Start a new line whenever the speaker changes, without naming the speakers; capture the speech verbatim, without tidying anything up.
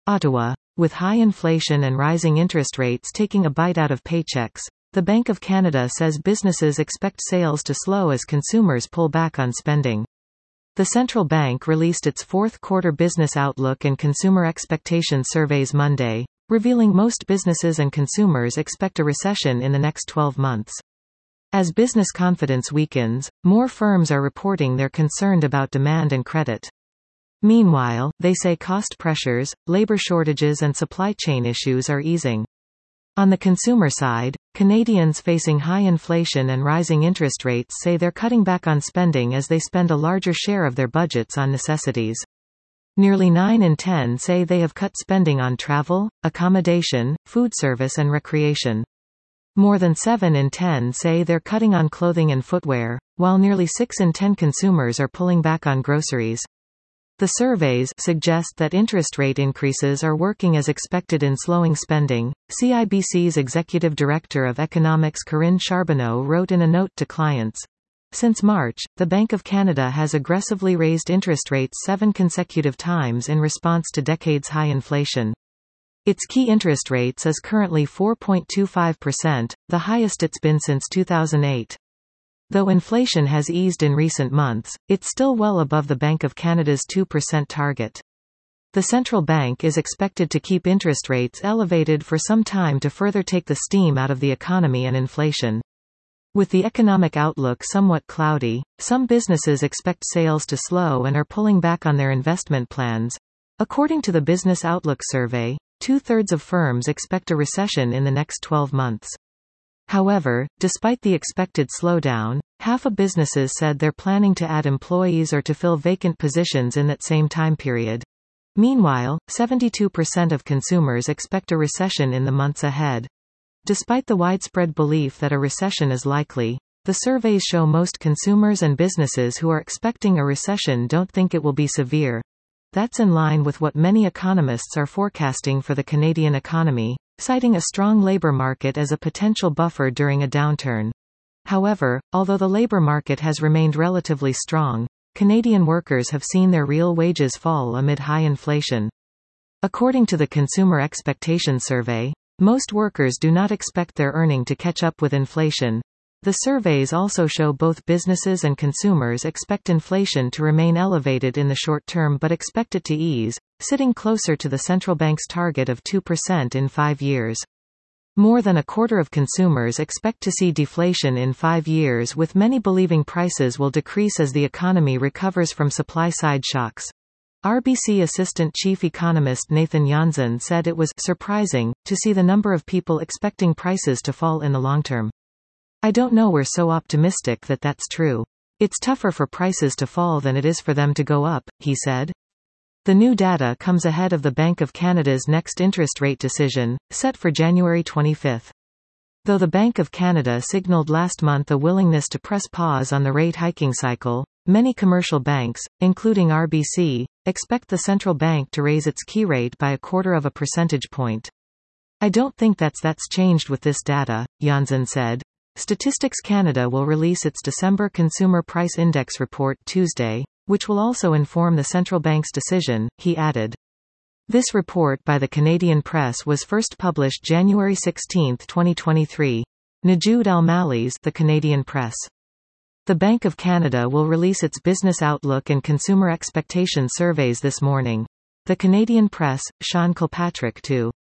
Ottawa. With high inflation and rising interest rates taking a bite out of paychecks, the Bank of Canada says businesses expect sales to slow as consumers pull back on spending. The central bank released its fourth quarter business outlook and consumer expectation surveys Monday, revealing most businesses and consumers expect a recession in the next twelve months. As business confidence weakens, more firms are reporting they're concerned about demand and credit. Meanwhile, they say cost pressures, labor shortages and supply chain issues are easing. On the consumer side, Canadians facing high inflation and rising interest rates say they're cutting back on spending as they spend a larger share of their budgets on necessities. Nearly nine in ten say they have cut spending on travel, accommodation, food service and recreation. More than seven in ten say they're cutting on clothing and footwear, while nearly six in ten consumers are pulling back on groceries. The surveys suggest that interest rate increases are working as expected in slowing spending. C I B C's Executive Director of Economics Corinne Charbonneau wrote in a note to clients, "Since March, the Bank of Canada has aggressively raised interest rates seven consecutive times in response to decades-high inflation. Its key interest rates is currently four point two five percent, the highest it's been since two thousand eight. Though inflation has eased in recent months, it's still well above the Bank of Canada's two percent target. The central bank is expected to keep interest rates elevated for some time to further take the steam out of the economy and inflation." With the economic outlook somewhat cloudy, some businesses expect sales to slow and are pulling back on their investment plans. According to the Business Outlook survey, two-thirds of firms expect a recession in the next twelve months. However, despite the expected slowdown, half of businesses said they're planning to add employees or to fill vacant positions in that same time period. Meanwhile, seventy-two percent of consumers expect a recession in the months ahead. Despite the widespread belief that a recession is likely, the surveys show most consumers and businesses who are expecting a recession don't think it will be severe. That's in line with what many economists are forecasting for the Canadian economy, citing a strong labor market as a potential buffer during a downturn. However, although the labor market has remained relatively strong, Canadian workers have seen their real wages fall amid high inflation. According to the Consumer Expectation Survey, most workers do not expect their earning to catch up with inflation. The surveys also show both businesses and consumers expect inflation to remain elevated in the short term but expect it to ease, sitting closer to the central bank's target of two percent in five years. More than a quarter of consumers expect to see deflation in five years, with many believing prices will decrease as the economy recovers from supply-side shocks. R B C Assistant Chief Economist Nathan Janzen said it was surprising to see the number of people expecting prices to fall in the long term. "I don't know, we're so optimistic that that's true. It's tougher for prices to fall than it is for them to go up," he said. The new data comes ahead of the Bank of Canada's next interest rate decision, set for January twenty-fifth. Though the Bank of Canada signaled last month a willingness to press pause on the rate hiking cycle, many commercial banks, including R B C, expect the central bank to raise its key rate by a quarter of a percentage point. "I don't think that's that's changed with this data," Janzen said. Statistics Canada will release its December Consumer Price Index report Tuesday, which will also inform the central bank's decision, he added. This report by the Canadian Press was first published January sixteenth, twenty twenty-three. Najoud Al-Malli's The Canadian Press. The Bank of Canada will release its Business Outlook and Consumer Expectation surveys this morning. The Canadian Press, Sean Kilpatrick two.